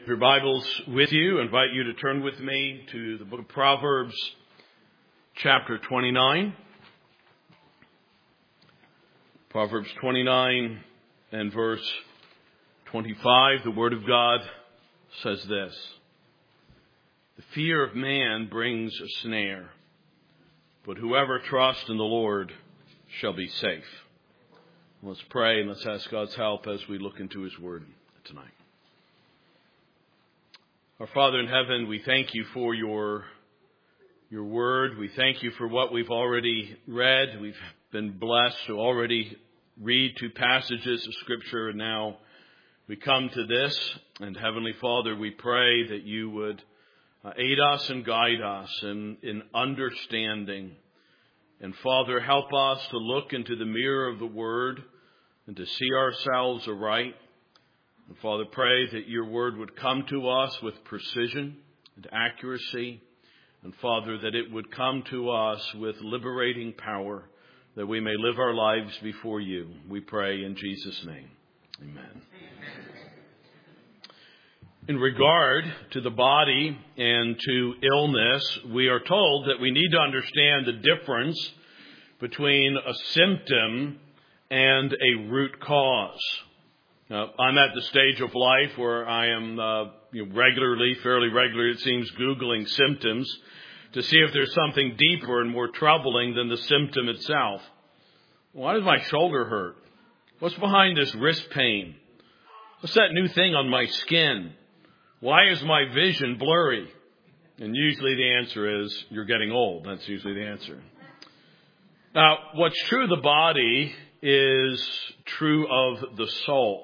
Your Bibles with you, I invite you to turn with me to the book of Proverbs, chapter 29. Proverbs 29 and verse 25, the Word of God says this: "The fear of man brings a snare, but whoever trusts in the Lord shall be safe." Let's pray and let's ask God's help as we look into His Word tonight. Our Father in heaven, we thank you for your word. We thank you for what we've already read. We've been blessed to already read two passages of Scripture, and now we come to this. And Heavenly Father, we pray that you would aid us and guide us in understanding. And Father, help us to look into the mirror of the Word and to see ourselves aright. And Father, pray that your word would come to us with precision and accuracy. And Father, that it would come to us with liberating power, that we may live our lives before you. We pray in Jesus' name. Amen. In regard to the body and to illness, we are told that we need to understand the difference between a symptom and a root cause. I'm at the stage of life where I am fairly regularly, it seems, Googling symptoms to see if there's something deeper and more troubling than the symptom itself. Why does my shoulder hurt? What's behind this wrist pain? What's that new thing on my skin? Why is my vision blurry? And usually the answer is, you're getting old. That's usually the answer. Now, what's true of the body is true of the soul.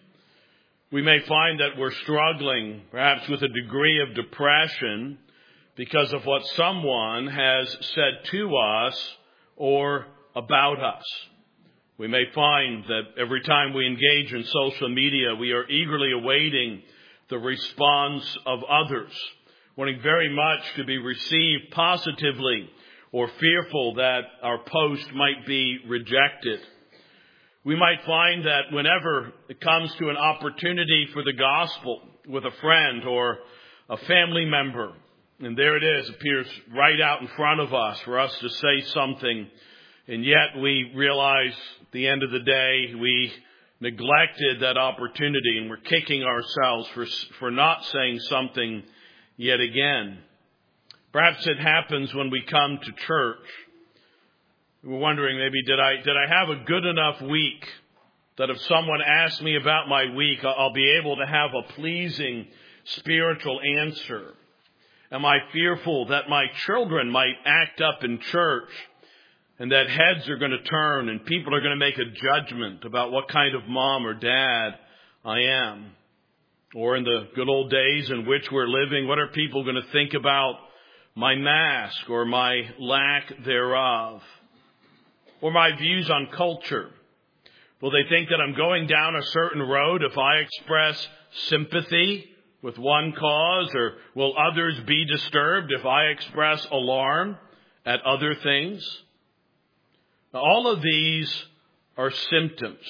We may find that we're struggling perhaps with a degree of depression because of what someone has said to us or about us. We may find that every time we engage in social media, we are eagerly awaiting the response of others, wanting very much to be received positively, or fearful that our post might be rejected. We might find that whenever it comes to an opportunity for the gospel with a friend or a family member, and there it is, appears right out in front of us for us to say something, and yet we realize at the end of the day we neglected that opportunity and we're kicking ourselves for not saying something yet again. Perhaps it happens when we come to church. We're wondering maybe, did I have a good enough week that if someone asks me about my week, I'll be able to have a pleasing spiritual answer? Am I fearful that my children might act up in church and that heads are going to turn and people are going to make a judgment about what kind of mom or dad I am? Or in the good old days in which we're living, what are people going to think about my mask or my lack thereof? Or my views on culture? Will they think that I'm going down a certain road if I express sympathy with one cause? Or will others be disturbed if I express alarm at other things? Now, all of these are symptoms.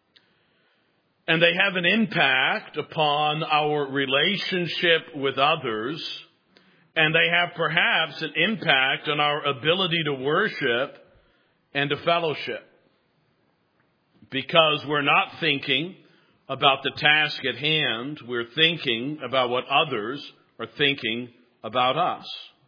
And they have an impact upon our relationship with others. And they have perhaps an impact on our ability to worship and to fellowship, because we're not thinking about the task at hand. We're thinking about what others are thinking about us.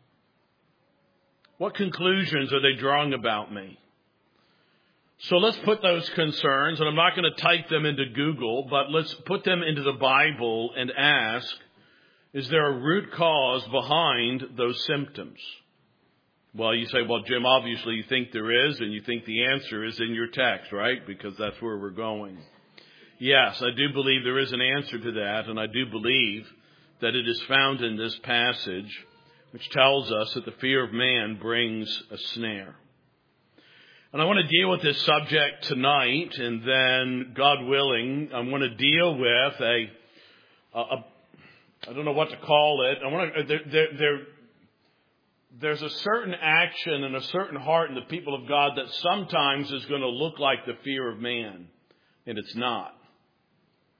What conclusions are they drawing about me? So let's put those concerns, and I'm not going to type them into Google, but let's put them into the Bible and ask, is there a root cause behind those symptoms? Well, you say, well, Jim, obviously you think there is, and you think the answer is in your text, right? Because that's where we're going. Yes, I do believe there is an answer to that, and I do believe that it is found in this passage, which tells us that the fear of man brings a snare. And I want to deal with this subject tonight, and then, God willing, I want to deal with I don't know what to call it. There's a certain action and a certain heart in the people of God that sometimes is going to look like the fear of man, and it's not.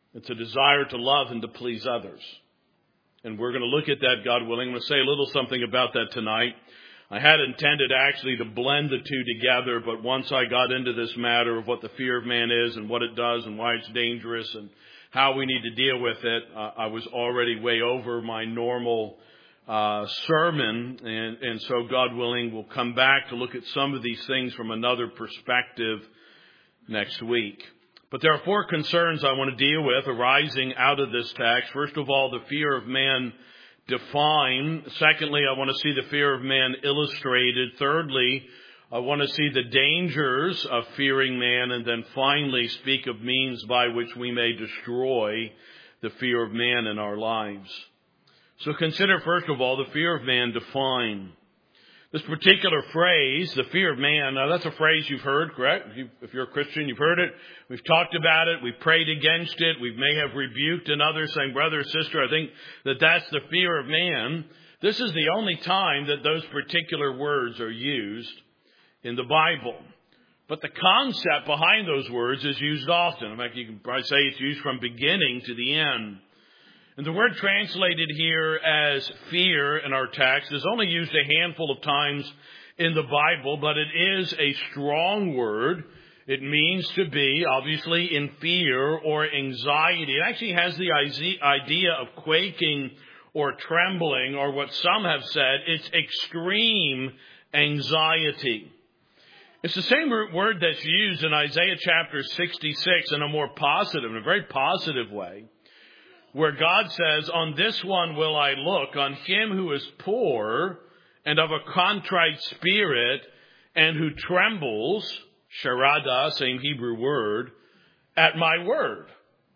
It's a desire to love and to please others. And we're going to look at that, God willing. I'm going to say a little something about that tonight. I had intended actually to blend the two together, but once I got into this matter of what the fear of man is and what it does and why it's dangerous and how we need to deal with it, I was already way over my normal sermon. And so, God willing, we'll come back to look at some of these things from another perspective next week. But there are four concerns I want to deal with arising out of this text. First of all, the fear of man defined. Secondly, I want to see the fear of man illustrated. Thirdly, I want to see the dangers of fearing man. And then finally, speak of means by which we may destroy the fear of man in our lives. So consider, first of all, the fear of man defined. This particular phrase, the fear of man, now that's a phrase you've heard, correct? If you're a Christian, you've heard it. We've talked about it. We've prayed against it. We may have rebuked another saying, brother or sister, I think that's the fear of man. This is the only time that those particular words are used in the Bible. But the concept behind those words is used often. In fact, you can probably say it's used from beginning to the end. And the word translated here as fear in our text is only used a handful of times in the Bible, but it is a strong word. It means to be, obviously, in fear or anxiety. It actually has the idea of quaking or trembling, or what some have said, it's extreme anxiety. It's the same word that's used in Isaiah chapter 66 in a more positive, in a very positive way, where God says, on this one will I look, on him who is poor and of a contrite spirit and who trembles, sharada, same Hebrew word, at my word.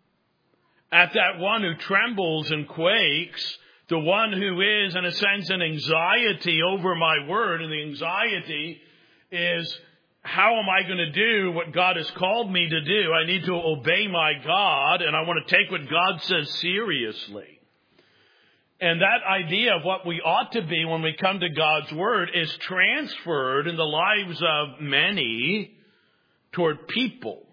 At that one who trembles and quakes, the one who is, in a sense, in anxiety over my word. And the anxiety is, how am I going to do what God has called me to do? I need to obey my God, and I want to take what God says seriously. And that idea of what we ought to be when we come to God's Word is transferred in the lives of many toward people.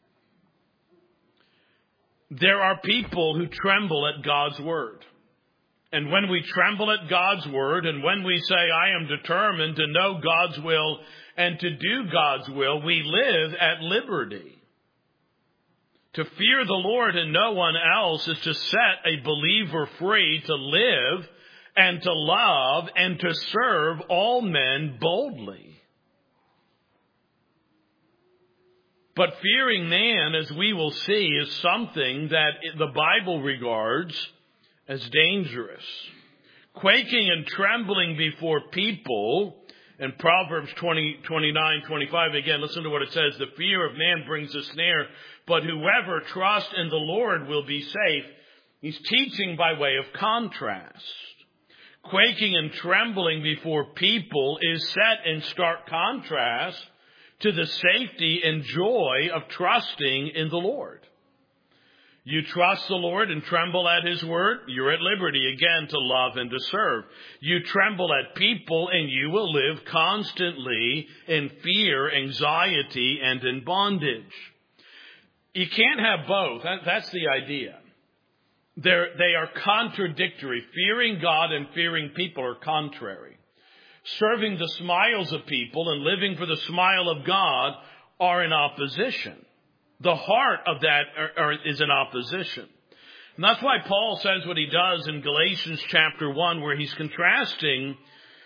There are people who tremble at God's Word. And when we tremble at God's Word, and when we say, I am determined to know God's will and to do God's will, we live at liberty. To fear the Lord and no one else is to set a believer free to live and to love and to serve all men boldly. But fearing man, as we will see, is something that the Bible regards as dangerous. Quaking and trembling before people. In Proverbs 29:25, again, listen to what it says. The fear of man brings a snare, but whoever trusts in the Lord will be safe. He's teaching by way of contrast. Quaking and trembling before people is set in stark contrast to the safety and joy of trusting in the Lord. You trust the Lord and tremble at His word, you're at liberty again to love and to serve. You tremble at people and you will live constantly in fear, anxiety, and in bondage. You can't have both. That's the idea. They are contradictory. Fearing God and fearing people are contrary. Serving the smiles of people and living for the smile of God are in opposition. The heart of that is in opposition. And that's why Paul says what he does in Galatians chapter 1, where he's contrasting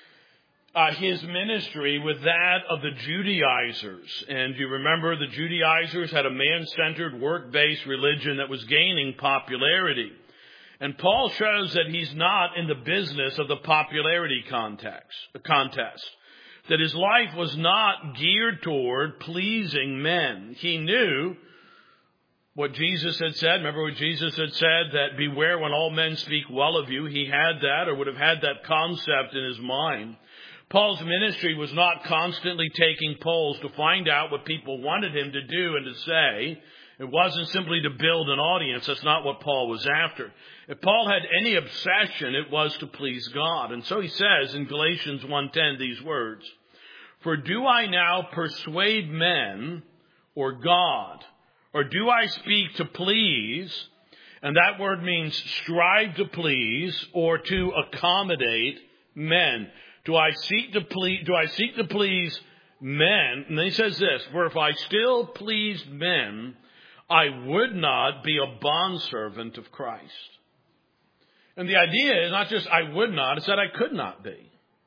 his ministry with that of the Judaizers. And you remember the Judaizers had a man-centered, work-based religion that was gaining popularity. And Paul shows that he's not in the business of the popularity contest. That his life was not geared toward pleasing men. He knew what Jesus had said. Remember what Jesus had said, that beware when all men speak well of you. He had that, or would have had that concept in his mind. Paul's ministry was not constantly taking polls to find out what people wanted him to do and to say. It wasn't simply to build an audience. That's not what Paul was after. If Paul had any obsession, it was to please God. And so he says in Galatians 1:10 these words, for do I now persuade men or God? Or do I speak to please? And that word means strive to please or to accommodate men. Do I seek to please men? And then he says this, for if I still pleased men, I would not be a bondservant of Christ. And the idea is not just I would not, it's that I could not be.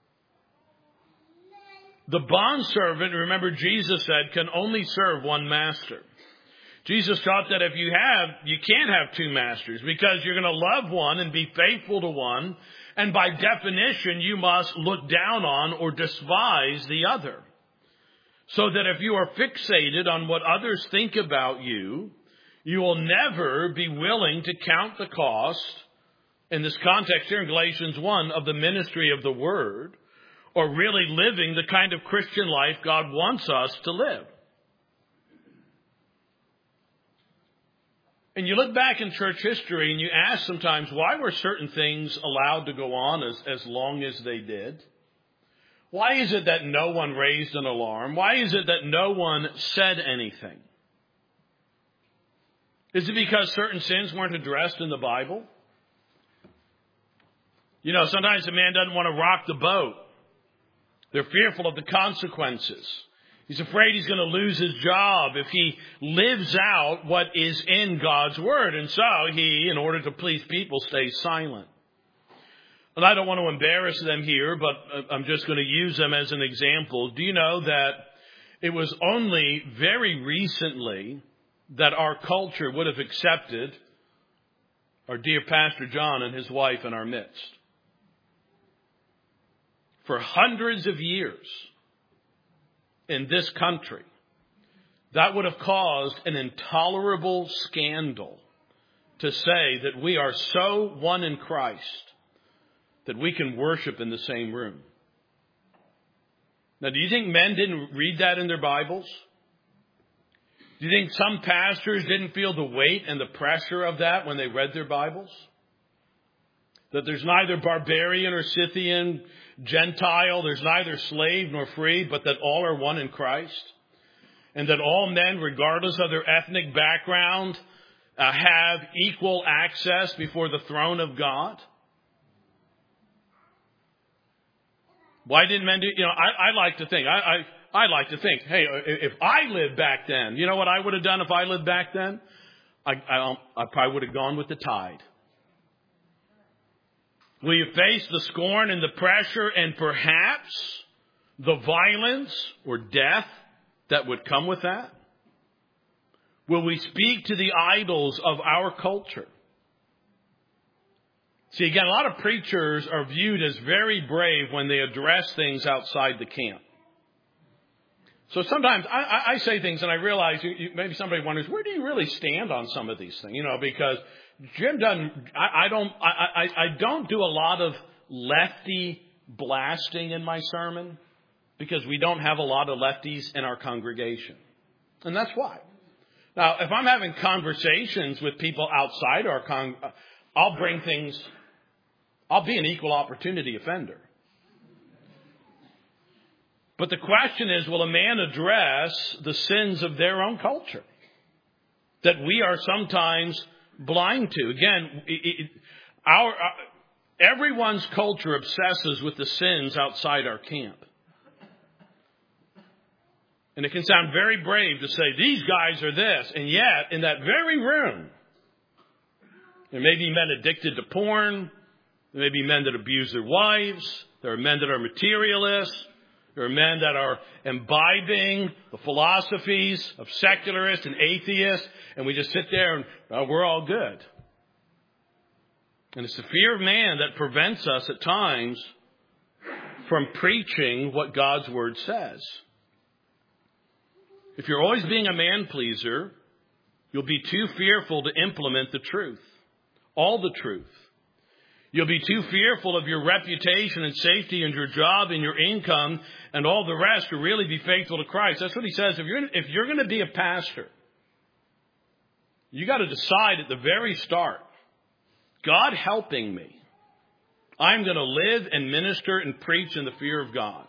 The bondservant, remember Jesus said, can only serve one master. Jesus taught that if you can't have two masters because you're going to love one and be faithful to one. And by definition, you must look down on or despise the other. So that if you are fixated on what others think about you, you will never be willing to count the cost, in this context here in Galatians 1, of the ministry of the word, or really living the kind of Christian life God wants us to live. And you look back in church history and you ask sometimes, why were certain things allowed to go on as long as they did? Why is it that no one raised an alarm? Why is it that no one said anything? Is it because certain sins weren't addressed in the Bible? You know, sometimes a man doesn't want to rock the boat. They're fearful of the consequences. He's afraid he's going to lose his job if he lives out what is in God's word. And so he, in order to please people, stays silent. And I don't want to embarrass them here, but I'm just going to use them as an example. Do you know that it was only very recently that our culture would have accepted our dear Pastor John and his wife in our midst? For hundreds of years in this country, that would have caused an intolerable scandal to say that we are so one in Christ that we can worship in the same room. Now, do you think men didn't read that in their Bibles? Do you think some pastors didn't feel the weight and the pressure of that when they read their Bibles? That there's neither barbarian or Scythian, Gentile, there's neither slave nor free, but that all are one in Christ. And that all men, regardless of their ethnic background, have equal access before the throne of God. Why didn't men do? You know, I like to think. I like to think. Hey, if I lived back then, you know what I would have done if I lived back then? I probably would have gone with the tide. Will you face the scorn and the pressure and perhaps the violence or death that would come with that? Will we speak to the idols of our culture? See, again, a lot of preachers are viewed as very brave when they address things outside the camp. So sometimes I say things and I realize maybe somebody wonders, where do you really stand on some of these things? You know, because Jim doesn't, I don't do a lot of lefty blasting in my sermon because we don't have a lot of lefties in our congregation. And that's why. Now, if I'm having conversations with people outside our I'll bring things, I'll be an equal opportunity offender. But the question is, will a man address the sins of their own culture that we are sometimes blind to? Again, everyone's culture obsesses with the sins outside our camp. And it can sound very brave to say, these guys are this. And yet, in that very room, there may be men addicted to porn. There may be men that abuse their wives. There are men that are materialists. There are men that are imbibing the philosophies of secularists and atheists. And we just sit there and we're all good. And it's the fear of man that prevents us at times from preaching what God's word says. If you're always being a man pleaser, you'll be too fearful to implement the truth. All the truth. You'll be too fearful of your reputation and safety and your job and your income and all the rest to really be faithful to Christ. That's what he says. If you're going to be a pastor, you got to decide at the very start, God helping me, I'm going to live and minister and preach in the fear of God.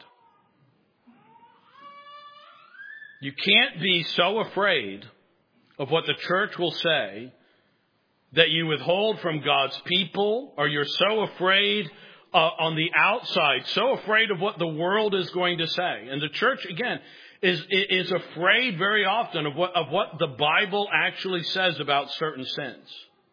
You can't be so afraid of what the church will say that you withhold from God's people, or you're so afraid on the outside, so afraid of what the world is going to say. And the church, again, is afraid very often of what the Bible actually says about certain sins.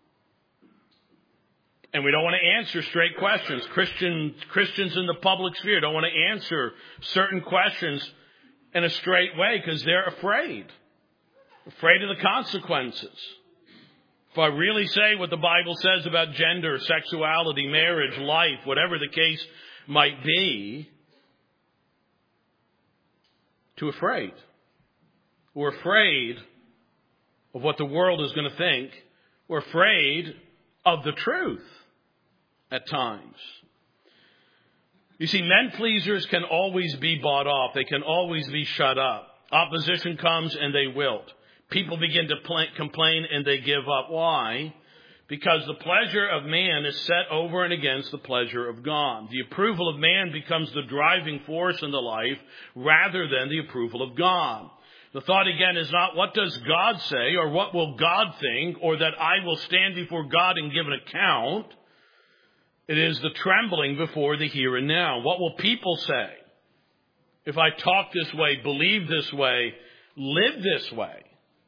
And we don't want to answer straight questions. Christians in the public sphere don't want to answer certain questions in a straight way because they're afraid of the consequences. If I really say what the Bible says about gender, sexuality, marriage, life, whatever the case might be, too afraid. We're afraid of what the world is going to think. We're afraid of the truth at times. You see, men pleasers can always be bought off. They can always be shut up. Opposition comes and they wilt. People begin to complain and they give up. Why? Because the pleasure of man is set over and against the pleasure of God. The approval of man becomes the driving force in the life rather than the approval of God. The thought again is not what does God say or what will God think or that I will stand before God and give an account. It is the trembling before the here and now. What will people say if I talk this way, believe this way, live this way?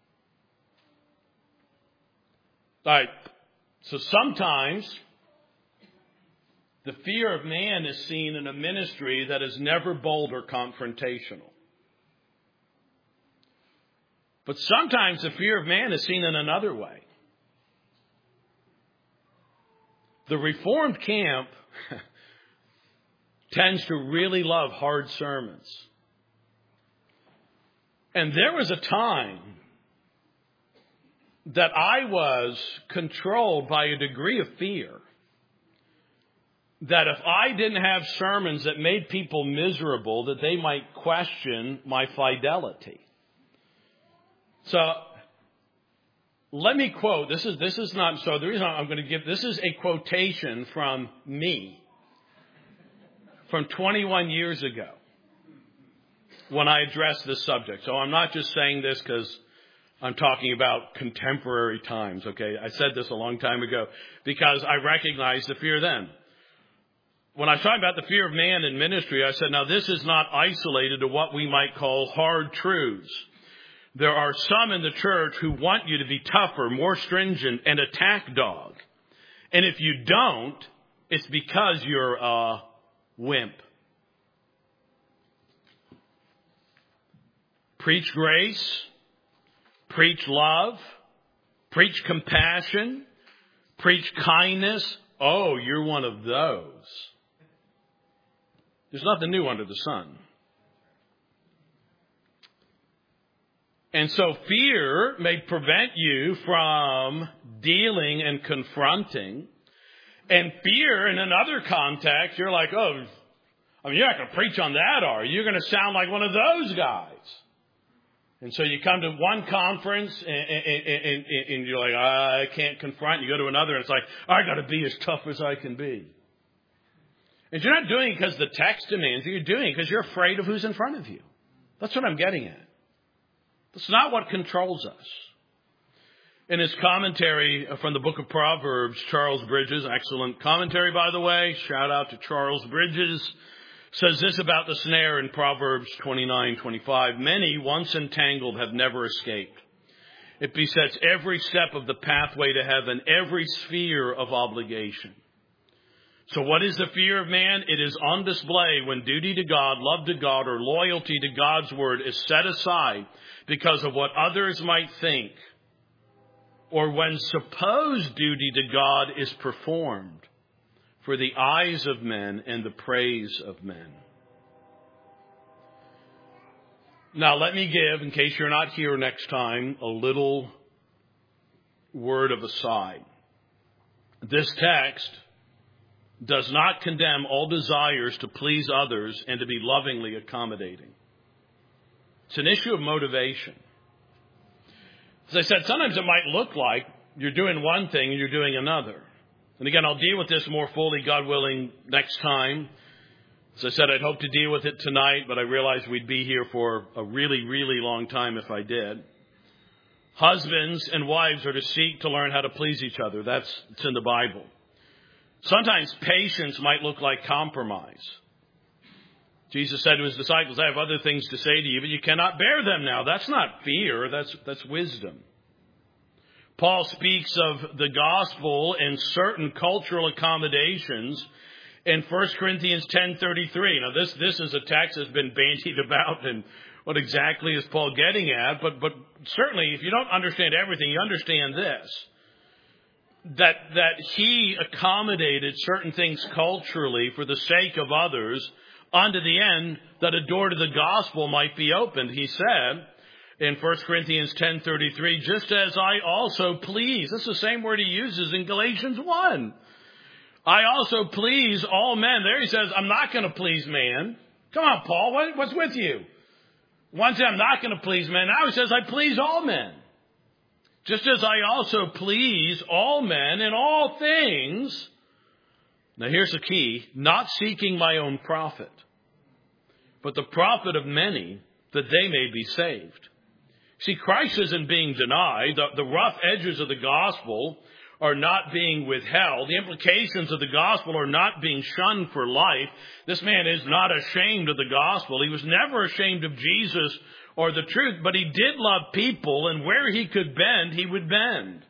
All right. So sometimes the fear of man is seen in a ministry that is never bold or confrontational. But sometimes the fear of man is seen in another way. The Reformed camp tends to really love hard sermons. And there was a time that I was controlled by a degree of fear that if I didn't have sermons that made people miserable, that they might question my fidelity. So let me quote. This is not so. The reason I'm going to give this is a quotation from me from 21 years ago when I addressed this subject. So I'm not just saying this because I'm talking about contemporary times, okay? I said this a long time ago because I recognized the fear then. When I was talking about the fear of man in ministry, I said, now this is not isolated to what we might call hard truths. There are some in the church who want you to be tougher, more stringent, and attack dog. And if you don't, it's because you're a wimp. Preach grace. Preach love, preach compassion, preach kindness. Oh, you're one of those. There's nothing new under the sun. And so fear may prevent you from dealing and confronting. And fear in another context, you're like, oh, you're not going to preach on that, are you? You're going to sound like one of those guys. And so you come to one conference and you're like, I can't confront. You go to another and it's like, I got to be as tough as I can be. And you're not doing it because the text demands it. You're doing it because you're afraid of who's in front of you. That's what I'm getting at. That's not what controls us. In his commentary from the book of Proverbs, Charles Bridges, excellent commentary, by the way. Shout out to Charles Bridges. Says this about the snare in Proverbs 29:25. Many, once entangled, have never escaped. It besets every step of the pathway to heaven, every sphere of obligation. So what is the fear of man? It is on display when duty to God, love to God, or loyalty to God's word is set aside because of what others might think, or when supposed duty to God is performed for the eyes of men and the praise of men. Now let me give, in case you're not here next time, a little word of aside. This text does not condemn all desires to please others and to be lovingly accommodating. It's an issue of motivation. As I said, sometimes it might look like you're doing one thing and you're doing another. And again, I'll deal with this more fully, God willing, next time. As I said, I'd hope to deal with it tonight, but I realized we'd be here for a really, really long time if I did. Husbands and wives are to seek to learn how to please each other. It's in the Bible. Sometimes patience might look like compromise. Jesus said to his disciples, I have other things to say to you, but you cannot bear them now. That's not fear, that's wisdom. Paul speaks of the gospel and certain cultural accommodations in 1 Corinthians 10:33. Now this is a text that's been bandied about, and what exactly is Paul getting at? But certainly if you don't understand everything, you understand this. That he accommodated certain things culturally for the sake of others, unto the end that a door to the gospel might be opened. He said in 1 Corinthians 10:33, just as I also please. This is the same word he uses in Galatians 1. I also please all men. There he says, I'm not going to please man. Come on, Paul, what's with you? One said, I'm not going to please men. Now he says, I please all men. Just as I also please all men in all things. Now here's the key, not seeking my own profit, but the profit of many, that they may be saved. See, Christ isn't being denied. The rough edges of the gospel are not being withheld. The implications of the gospel are not being shunned for life. This man is not ashamed of the gospel. He was never ashamed of Jesus or the truth, but he did love people, and where he could bend, he would bend.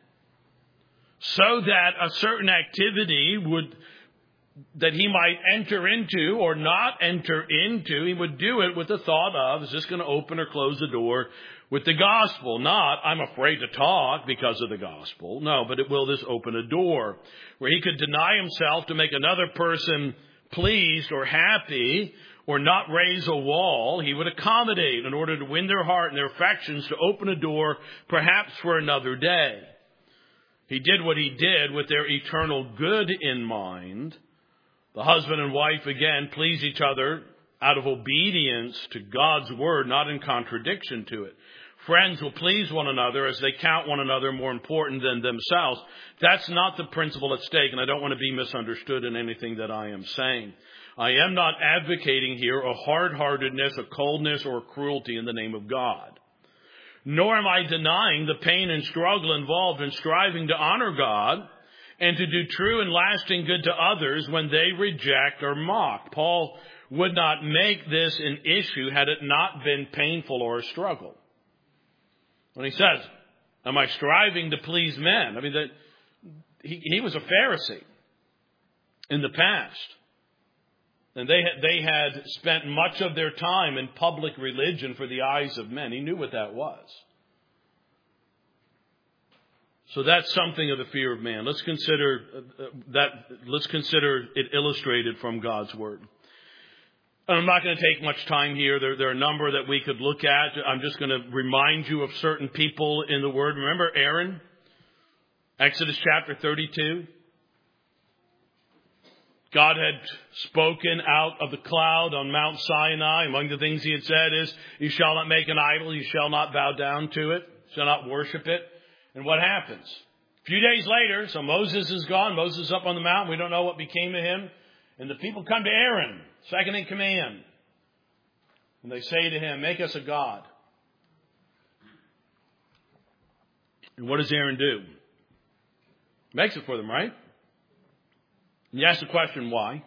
So that a certain activity that he might enter into or not enter into, he would do it with the thought of, is this going to open or close the door with the gospel? Not, I'm afraid to talk because of the gospel. No, but will this open a door where he could deny himself to make another person pleased or happy, or not raise a wall. He would accommodate in order to win their heart and their affections, to open a door perhaps for another day. He did what he did with their eternal good in mind. The husband and wife, again, please each other out of obedience to God's word, not in contradiction to it. Friends will please one another as they count one another more important than themselves. That's not the principle at stake, and I don't want to be misunderstood in anything that I am saying. I am not advocating here a hard-heartedness, a coldness, or a cruelty in the name of God. Nor am I denying the pain and struggle involved in striving to honor God and to do true and lasting good to others when they reject or mock. Paul would not make this an issue had it not been painful or a struggle. When he says, am I striving to please men? I mean, he was a Pharisee in the past. And they had spent much of their time in public religion for the eyes of men. He knew what that was. So that's something of the fear of man. Let's consider it illustrated from God's word. And I'm not going to take much time here. There are a number that we could look at. I'm just going to remind you of certain people in the word. Remember Aaron? Exodus chapter 32. God had spoken out of the cloud on Mount Sinai. Among the things he had said is, you shall not make an idol, you shall not bow down to it, shall not worship it. And what happens? A few days later, so Moses is gone, Moses is up on the mountain, we don't know what became of him. And the people come to Aaron, second in command. And they say to him, make us a god. And what does Aaron do? Makes it for them, right? And you ask the question, why?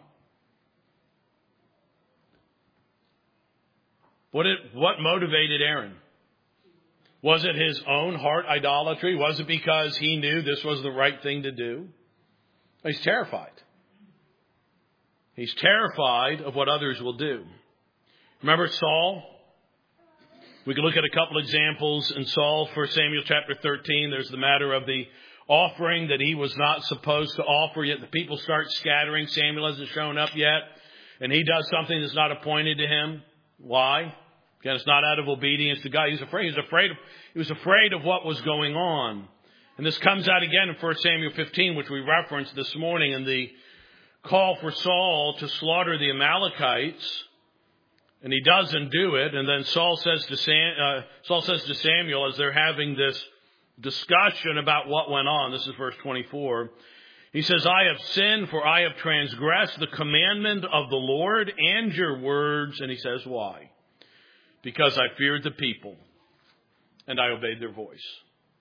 What motivated Aaron? Was it his own heart idolatry? Was it because he knew this was the right thing to do? He's terrified. He's terrified of what others will do. Remember Saul? We can look at a couple examples in Saul, 1 Samuel chapter 13. There's the matter of the offering that he was not supposed to offer, yet the people start scattering. Samuel hasn't shown up yet, and he does something that's not appointed to him. Why? Again, it's not out of obedience to God. He was afraid of what was going on. And this comes out again in 1 Samuel 15, which we referenced this morning, in the call for Saul to slaughter the Amalekites. And he doesn't do it. And then Saul says to Samuel, as they're having this discussion about what went on. This is verse 24. He says, I have sinned, for I have transgressed the commandment of the Lord and your words. And he says, why? Because I feared the people and I obeyed their voice.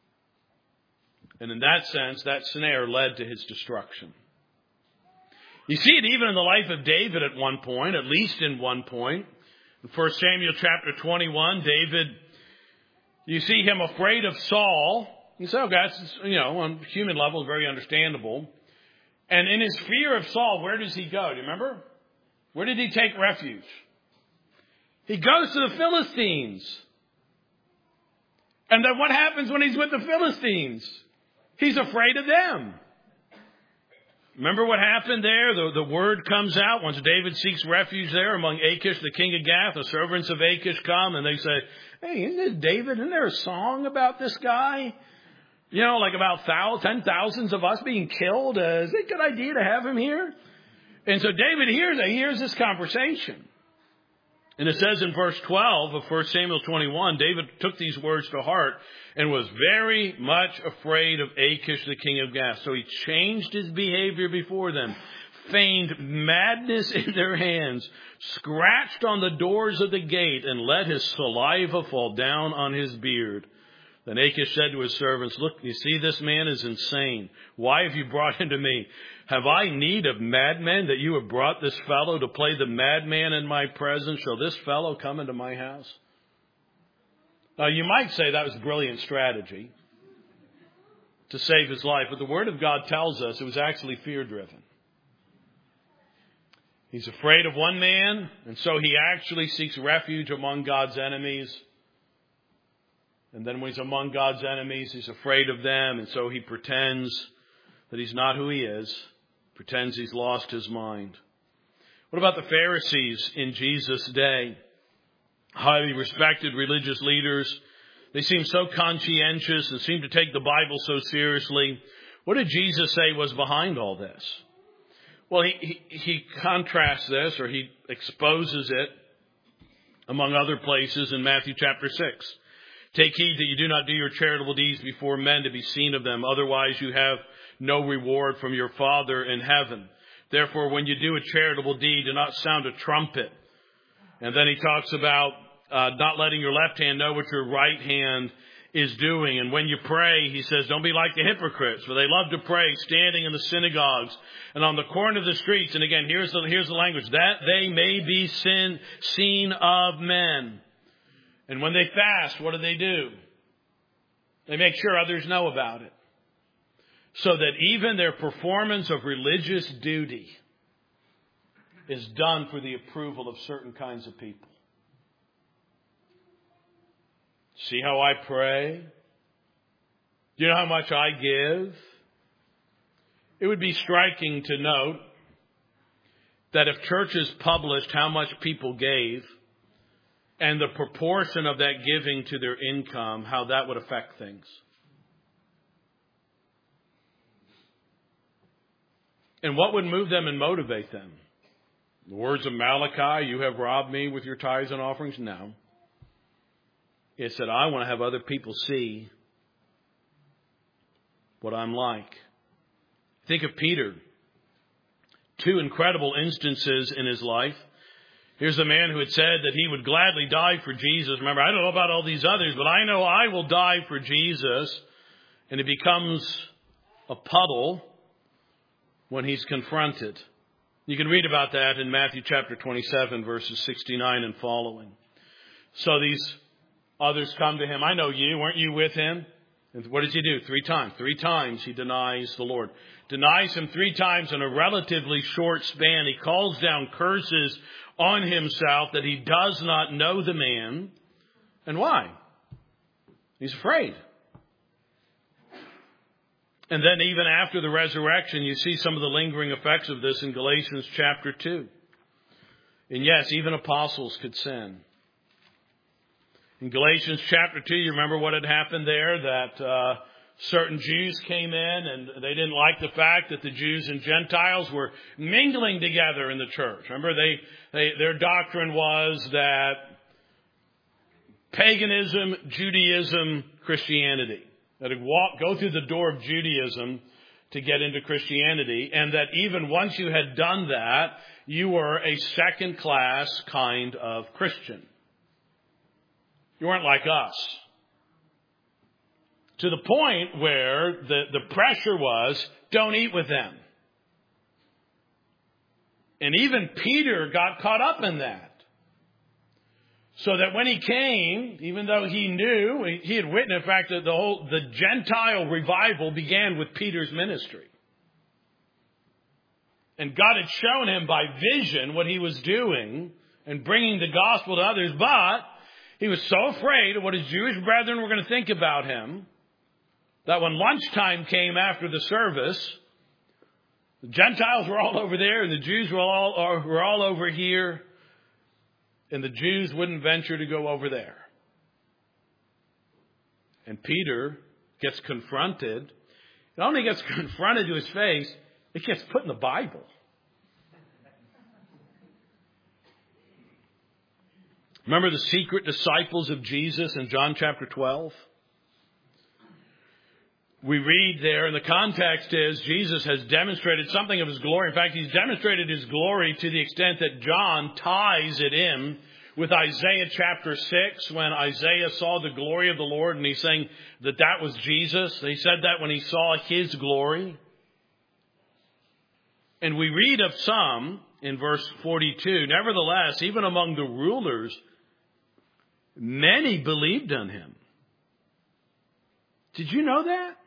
And in that sense, that snare led to his destruction. You see it even in the life of David at one point, at least in one point. In 1 Samuel chapter 21, David, you see him afraid of Saul. You say, oh, that's, on a human level, very understandable. And in his fear of Saul, where does he go? Do you remember? Where did he take refuge? He goes to the Philistines. And then what happens when he's with the Philistines? He's afraid of them. Remember what happened there? The word comes out once David seeks refuge there among Achish, the king of Gath. The servants of Achish come and they say, hey, isn't this David? Isn't there a song about this guy? Like about 10,000s of us being killed. Is it a good idea to have him here? And so David hears this conversation. And it says in verse 12 of 1 Samuel 21, David took these words to heart and was very much afraid of Achish, the king of Gath. So he changed his behavior before them, feigned madness in their hands, scratched on the doors of the gate, and let his saliva fall down on his beard. Then Achish said to his servants, look, you see this man is insane. Why have you brought him to me? Have I need of madmen that you have brought this fellow to play the madman in my presence? Shall this fellow come into my house? Now, you might say that was a brilliant strategy to save his life, but the Word of God tells us it was actually fear-driven. He's afraid of one man, and so he actually seeks refuge among God's enemies. And then when he's among God's enemies, he's afraid of them, and so he pretends that he's not who he is, pretends he's lost his mind. What about the Pharisees in Jesus' day? Highly respected religious leaders. They seem so conscientious and seem to take the Bible so seriously. What did Jesus say was behind all this? Well, he contrasts this, or he exposes it, among other places, in Matthew chapter 6. Take heed that you do not do your charitable deeds before men to be seen of them. Otherwise you have no reward from your Father in heaven. Therefore, when you do a charitable deed, do not sound a trumpet. And then he talks about not letting your left hand know what your right hand is doing. And when you pray, he says, don't be like the hypocrites, for they love to pray standing in the synagogues and on the corner of the streets. And again, here's the language, that they may be seen of men. And when they fast, what do? They make sure others know about it. So that even their performance of religious duty is done for the approval of certain kinds of people. See how I pray? Do you know how much I give? It would be striking to note that if churches published how much people gave and the proportion of that giving to their income, how that would affect things. And what would move them and motivate them? The words of Malachi, you have robbed me with your tithes and offerings? No. It's that I want to have other people see what I'm like. Think of Peter. 2 incredible instances in his life. Here's a man who had said that he would gladly die for Jesus. Remember, I don't know about all these others, but I know I will die for Jesus. And he becomes a puddle when he's confronted. You can read about that in Matthew chapter 27, verses 69 and following. So these others come to him. I know you. Weren't you with him? And what does he do? 3 times. 3 times he denies the Lord. Denies him 3 times in a relatively short span. He calls down curses on himself that he does not know the man. And why? He's afraid. And then even after the resurrection, you see some of the lingering effects of this in Galatians chapter 2. And yes, even apostles could sin. In Galatians chapter 2, you remember what had happened there? That certain Jews came in and they didn't like the fact that the Jews and Gentiles were mingling together in the church. Remember, their doctrine was that paganism, Judaism, Christianity. That it go through the door of Judaism to get into Christianity, and that even once you had done that, you were a second-class kind of Christian. You weren't like us. To the point where the pressure was, don't eat with them. And even Peter got caught up in that. So that when he came, even though he knew, he had witnessed, in fact, that the Gentile revival began with Peter's ministry. And God had shown him by vision what he was doing and bringing the gospel to others. But he was so afraid of what his Jewish brethren were going to think about him that when lunchtime came after the service, the Gentiles were all over there and the Jews were all over here. And the Jews wouldn't venture to go over there. And Peter gets confronted. Not only gets confronted to his face, it gets put in the Bible. Remember the secret disciples of Jesus in John chapter 12? We read there, and the context is Jesus has demonstrated something of his glory. In fact, he's demonstrated his glory to the extent that John ties it in with Isaiah chapter 6, when Isaiah saw the glory of the Lord, and he's saying that was Jesus. He said that when he saw his glory. And we read of some in verse 42, nevertheless, even among the rulers, many believed on him. Did you know that?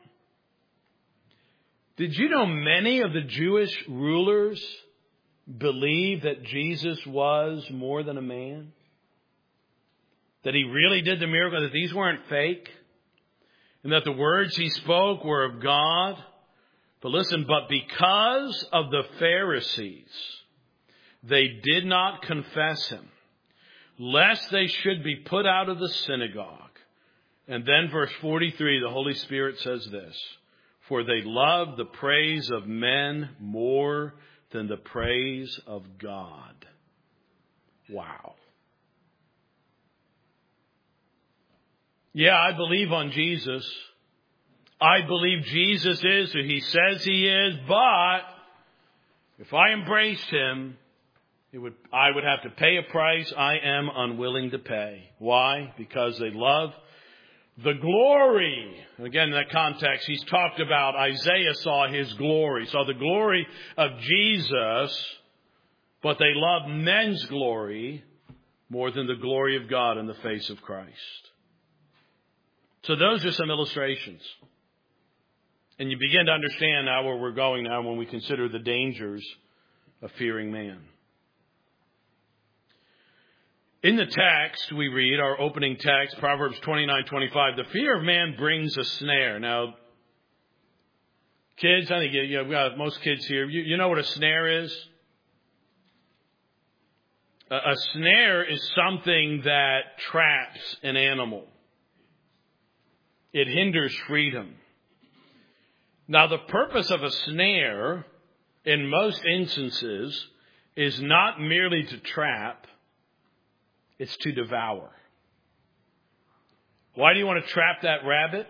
Did you know many of the Jewish rulers believed that Jesus was more than a man? That he really did the miracle, that these weren't fake? And that the words he spoke were of God? But listen, but because of the Pharisees, they did not confess him, lest they should be put out of the synagogue. And then verse 43, the Holy Spirit says this, for they loved the praise of men more than the praise of God. Wow. Yeah, I believe on Jesus. I believe Jesus is who he says he is, but if I embraced him, I would have to pay a price I am unwilling to pay. Why? Because they love the glory. And again, in that context, he's talked about Isaiah saw his glory, saw the glory of Jesus, but they love men's glory more than the glory of God in the face of Christ. So those are some illustrations. And you begin to understand now where we're going now when we consider the dangers of fearing man. In the text, we read, our opening text, Proverbs 29:25, the fear of man brings a snare. Now, kids, I think we got most kids here, you know what a snare is? A snare is something that traps an animal. It hinders freedom. Now, the purpose of a snare, in most instances, is not merely to trap, it's to devour. Why do you want to trap that rabbit?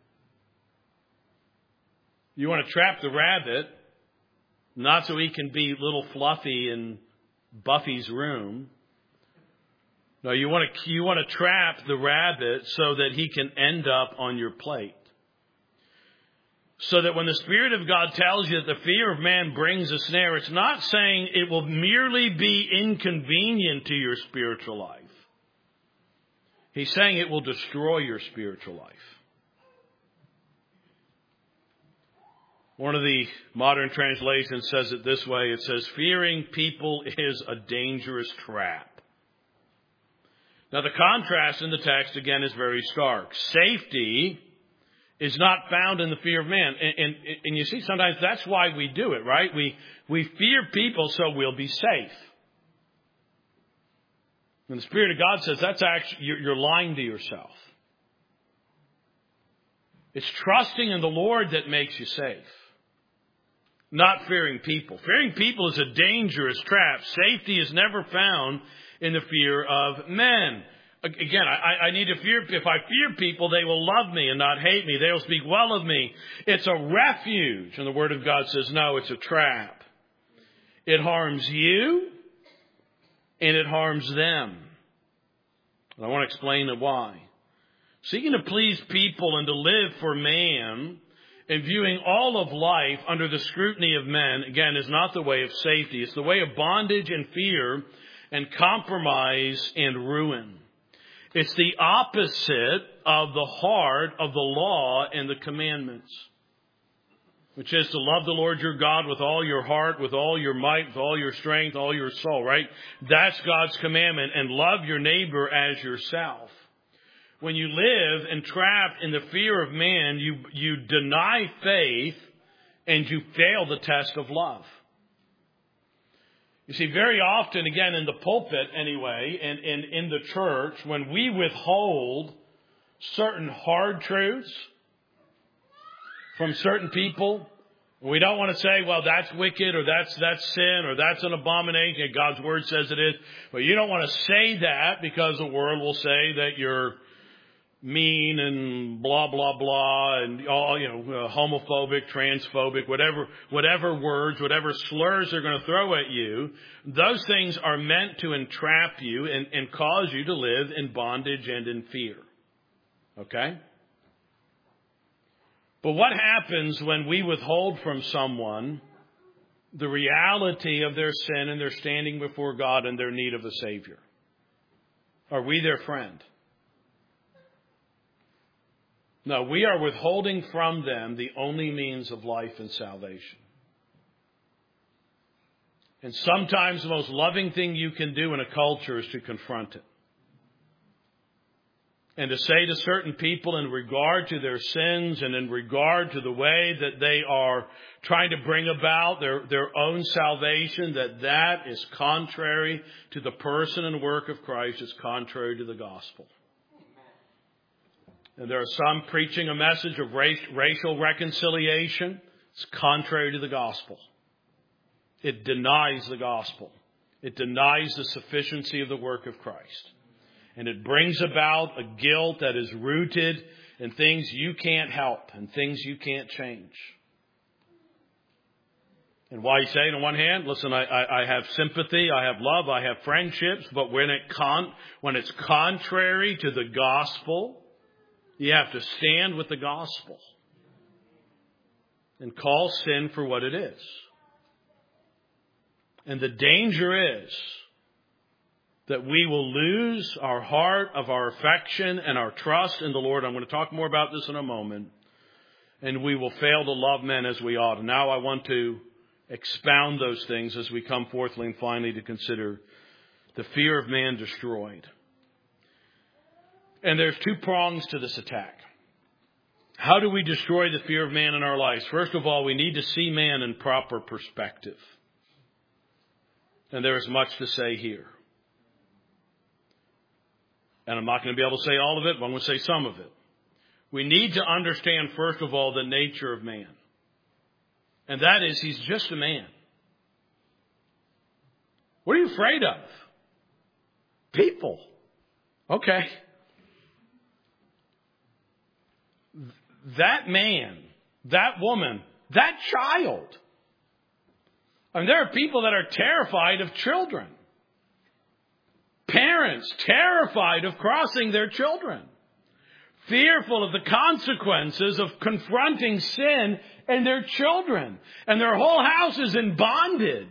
You want to trap the rabbit, not so he can be little Fluffy in Buffy's room. No, you want to trap the rabbit so that he can end up on your plate. So that when the Spirit of God tells you that the fear of man brings a snare, it's not saying it will merely be inconvenient to your spiritual life. He's saying it will destroy your spiritual life. One of the modern translations says it this way. It says, fearing people is a dangerous trap. Now, the contrast in the text, again, is very stark. Safety is not found in the fear of man. And you see, sometimes that's why we do it, right? We fear people so we'll be safe. And the Spirit of God says that's actually, you're lying to yourself. It's trusting in the Lord that makes you safe. Not fearing people. Fearing people is a dangerous trap. Safety is never found in the fear of men. Again, I need to fear. If I fear people, they will love me and not hate me. They will speak well of me. It's a refuge. And the Word of God says, no, it's a trap. It harms you and it harms them. And I want to explain why. seeking to please people and to live for man, and viewing all of life under the scrutiny of men, again, is not the way of safety. It's the way of bondage and fear and compromise and ruin. It's the opposite of the heart of the law and the commandments, which is to love the Lord your God with all your heart, with all your might, with all your strength, all your soul, right? That's God's commandment. And love your neighbor as yourself. When you live entrapped in the fear of man, you deny faith and you fail the test of love. You see, very often, again, in the pulpit anyway, and in the church, when we withhold certain hard truths from certain people, we don't want to say, well, that's wicked, or that's sin, or that's an abomination. God's word says it is. But you don't want to say that because the world will say that you're mean and blah, blah, blah, and all, homophobic, transphobic, whatever words, whatever slurs they're going to throw at you. Those things are meant to entrap you and cause you to live in bondage and in fear. Okay? But what happens when we withhold from someone the reality of their sin and their standing before God and their need of a Savior? Are we their friend? No, we are withholding from them the only means of life and salvation. And sometimes the most loving thing you can do in a culture is to confront it. And to say to certain people in regard to their sins and in regard to the way that they are trying to bring about their own salvation, that is contrary to the person and work of Christ, is contrary to the gospel. And there are some preaching a message of racial reconciliation. It's contrary to the gospel. It denies the gospel. It denies the sufficiency of the work of Christ. And it brings about a guilt that is rooted in things you can't help and things you can't change. And why you say it on one hand, listen, I have sympathy, I have love, I have friendships, but when it's contrary to the gospel, you have to stand with the gospel and call sin for what it is. And the danger is that we will lose our heart of our affection and our trust in the Lord. I'm going to talk more about this in a moment. And we will fail to love men as we ought. And now I want to expound those things as we come fourthly and finally to consider the fear of man destroyed. And there's two prongs to this attack. How do we destroy the fear of man in our lives? First of all, we need to see man in proper perspective. And there is much to say here. And I'm not going to be able to say all of it, but I'm going to say some of it. We need to understand, first of all, the nature of man. And that is, he's just a man. What are you afraid of? People. Okay. That man, that woman, that child. I mean, there are people that are terrified of children. Parents terrified of crossing their children. Fearful of the consequences of confronting sin and their children. And their whole house is in bondage.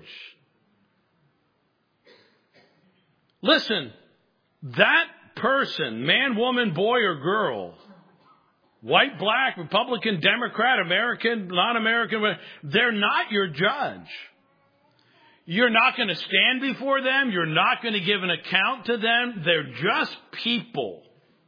Listen, that person, man, woman, boy, or girl, white, black, Republican, Democrat, American, non-American, they're not your judge. You're not going to stand before them. You're not going to give an account to them. They're just people.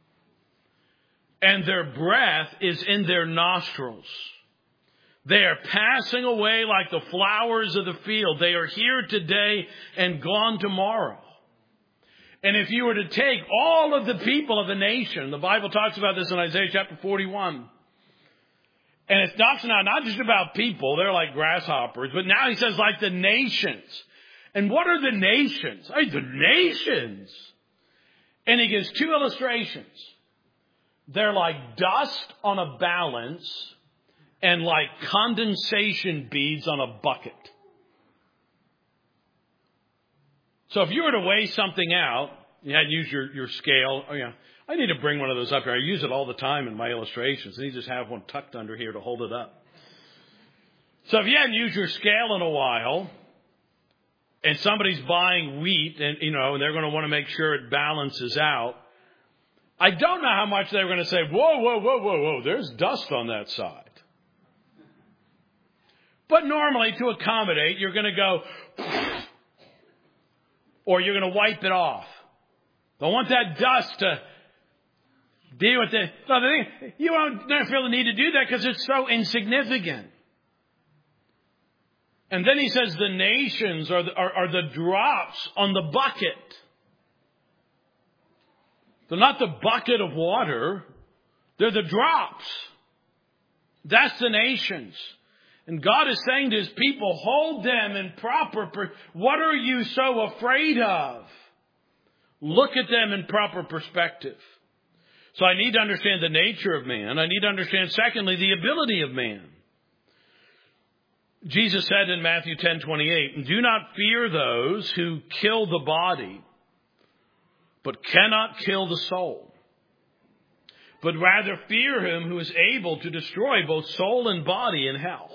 And their breath is in their nostrils. They are passing away like the flowers of the field. They are here today and gone tomorrow. And if you were to take all of the people of the nation, the Bible talks about this in Isaiah chapter 41. And it talks now not just about people, they're like grasshoppers, but now he says like the nations. And what are the nations? The nations. And he gives two illustrations. They're like dust on a balance and like condensation beads on a bucket. So if you were to weigh something out, You hadn't used your scale. Oh, yeah. I need to bring one of those up here. I use it all the time in my illustrations. And you just have one tucked under here to hold it up. So if you hadn't used your scale in a while, and somebody's buying wheat, and and they're going to want to make sure it balances out, I don't know how much they're going to say, whoa, there's dust on that side. But normally, to accommodate, you're going to go, or you're going to wipe it off. Don't want that dust to deal with it. No, the thing, you don't feel the need to do that because it's so insignificant. And then he says the nations are the drops on the bucket. They're not the bucket of water. They're the drops. That's the nations. And God is saying to his people, hold them in proper... What are you so afraid of? Look at them in proper perspective. So I need to understand the nature of man. I need to understand, secondly, the ability of man. Jesus said in Matthew 10:28, do not fear those who kill the body, but cannot kill the soul. But rather fear him who is able to destroy both soul and body in hell.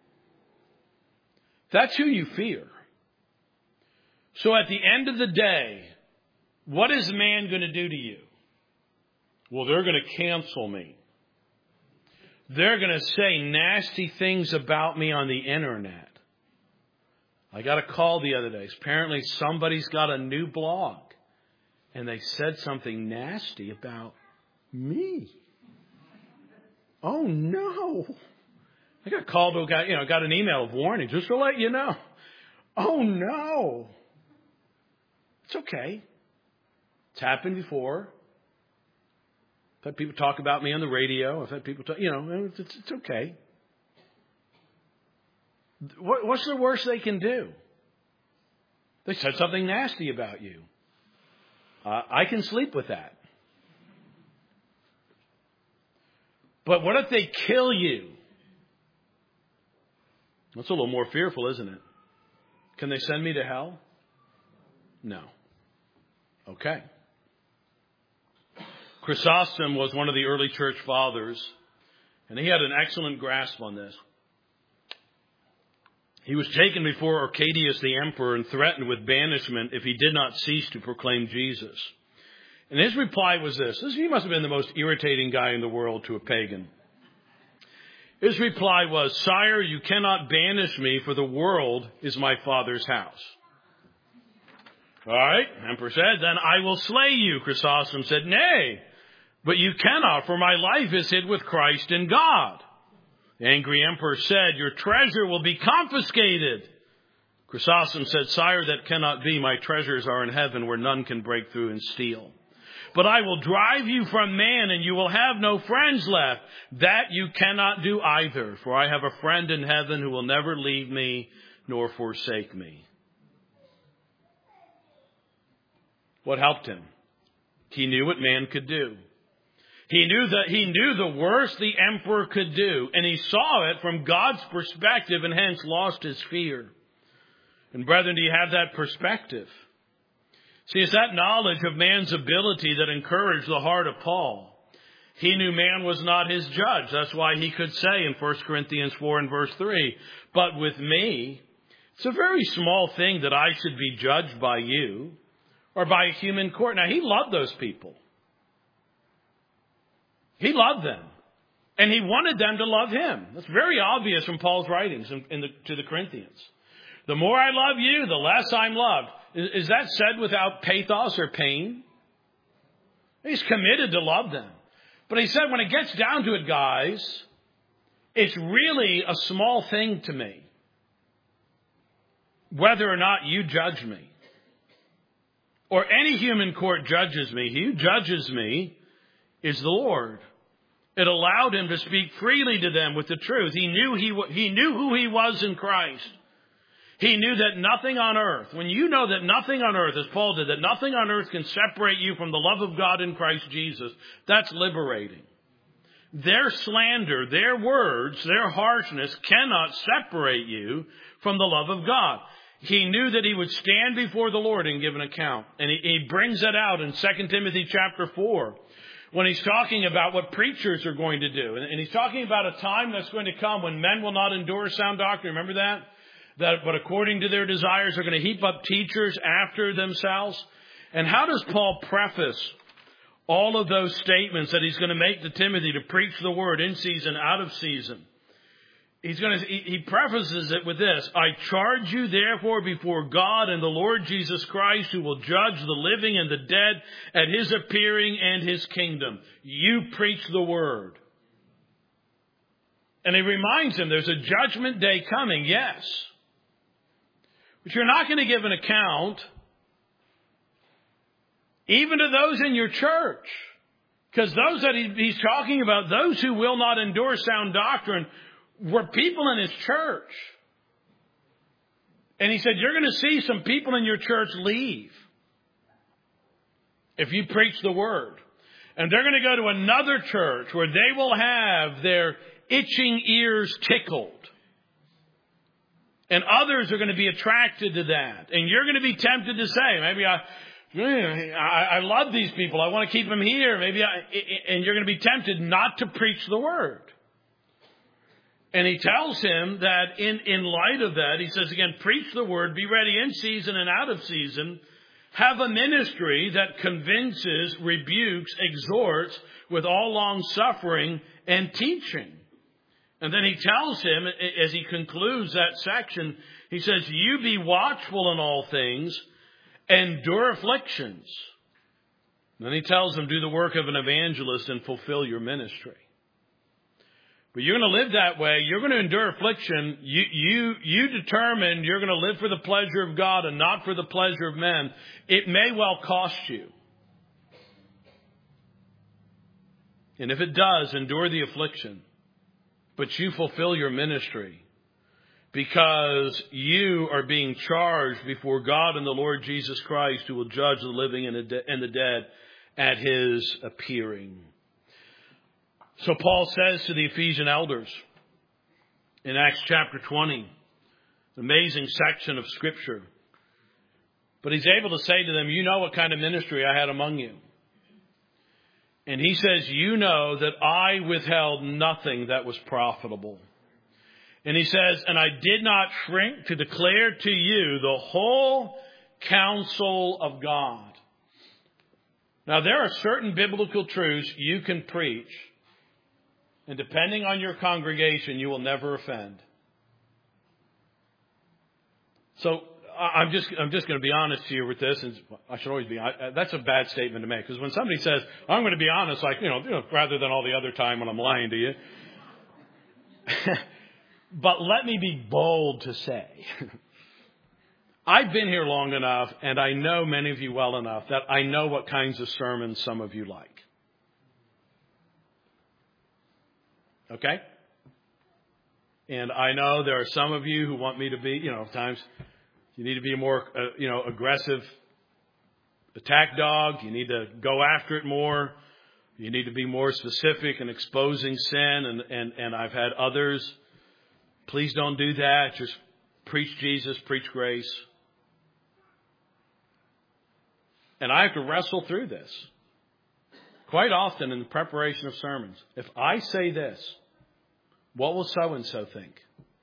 That's who you fear. So at the end of the day, what is man going to do to you? Well, they're going to cancel me. They're going to say nasty things about me on the internet. I got a call the other day. Apparently somebody's got a new blog. And they said something nasty about me. Oh, no. I got called to a guy, got an email of warning just to let you know. Oh, no. It's okay. It's happened before. I've had people talk about me on the radio. I've had people talk, it's okay. What's the worst they can do? They said something nasty about you. I can sleep with that. But what if they kill you? That's a little more fearful, isn't it? Can they send me to hell? No. Okay. Chrysostom was one of the early church fathers, and he had an excellent grasp on this. He was taken before Arcadius the emperor and threatened with banishment if he did not cease to proclaim Jesus. And his reply was this. He must have been the most irritating guy in the world to a pagan. His reply was, "Sire, you cannot banish me, for the world is my Father's house." All right, emperor said, "Then I will slay you." Chrysostom said, "Nay, but you cannot, for my life is hid with Christ in God." The angry emperor said, "Your treasure will be confiscated." Chrysostom said, "Sire, that cannot be. My treasures are in heaven where none can break through and steal. But I will drive you from man and you will have no friends left. That you cannot do either, for I have a friend in heaven who will never leave me nor forsake me." What helped him? He knew what man could do. He knew the worst the emperor could do, and he saw it from God's perspective and hence lost his fear. And brethren, do you have that perspective? See, it's that knowledge of man's ability that encouraged the heart of Paul. He knew man was not his judge. That's why he could say in 1 Corinthians 4 and verse 3, "But with me, it's a very small thing that I should be judged by you or by a human court." Now, he loved those people. He loved them. And he wanted them to love him. That's very obvious from Paul's writings to the Corinthians. The more I love you, the less I'm loved. Is that said without pathos or pain? He's committed to love them. But he said, when it gets down to it, guys, it's really a small thing to me whether or not you judge me or any human court judges me. He who judges me is the Lord. It allowed him to speak freely to them with the truth. He knew who he was in Christ. He knew that nothing on earth, when you know that nothing on earth, as Paul did, that nothing on earth can separate you from the love of God in Christ Jesus, that's liberating. Their slander, their words, their harshness cannot separate you from the love of God. he knew that he would stand before the Lord and give an account. And he brings that out in 2 Timothy chapter 4 when he's talking about what preachers are going to do. And he's talking about a time that's going to come when men will not endure sound doctrine. Remember that? But according to their desires, they're going to heap up teachers after themselves. And how does Paul preface all of those statements that he's going to make to Timothy to preach the word in season, out of season? He prefaces it with this: I charge you therefore before God and the Lord Jesus Christ, who will judge the living and the dead at his appearing and his kingdom. You preach the word. And he reminds him there's a judgment day coming, yes. But you're not going to give an account even to those in your church. Because those that he's talking about, those who will not endure sound doctrine, were people in his church. And he said, you're going to see some people in your church leave if you preach the word. And they're going to go to another church where they will have their itching ears tickled. And others are going to be attracted to that. And you're going to be tempted to say, maybe I love these people. I want to keep them here. And you're going to be tempted not to preach the word. And he tells him that in light of that, he says again, preach the word, be ready in season and out of season, have a ministry that convinces, rebukes, exhorts with all long suffering and teaching. And then he tells him, as he concludes that section, he says, you be watchful in all things, endure afflictions. And then he tells him, do the work of an evangelist and fulfill your ministry. But you're going to live that way. You're going to endure affliction. You determine you're going to live for the pleasure of God and not for the pleasure of men. It may well cost you. And if it does, endure the affliction. But you fulfill your ministry because you are being charged before God and the Lord Jesus Christ, who will judge the living and the dead at his appearing. So Paul says to the Ephesian elders in Acts chapter 20, an amazing section of Scripture. But he's able to say to them, you know what kind of ministry I had among you. And he says, you know that I withheld nothing that was profitable. And he says, and I did not shrink to declare to you the whole counsel of God. Now, there are certain biblical truths you can preach, and depending on your congregation, you will never offend. So I'm just going to be honest to you with this, and I should always be. That's a bad statement to make, because when somebody says, "I'm going to be honest," like rather than all the other time when I'm lying to you. But let me be bold to say, I've been here long enough, and I know many of you well enough that I know what kinds of sermons some of you like. Okay? And I know there are some of you who want me to be, times you need to be a more, aggressive attack dog. You need to go after it more. You need to be more specific in exposing sin. And I've had others, please don't do that. Just preach Jesus, preach grace. And I have to wrestle through this. Quite often in the preparation of sermons, if I say this, what will so-and-so think?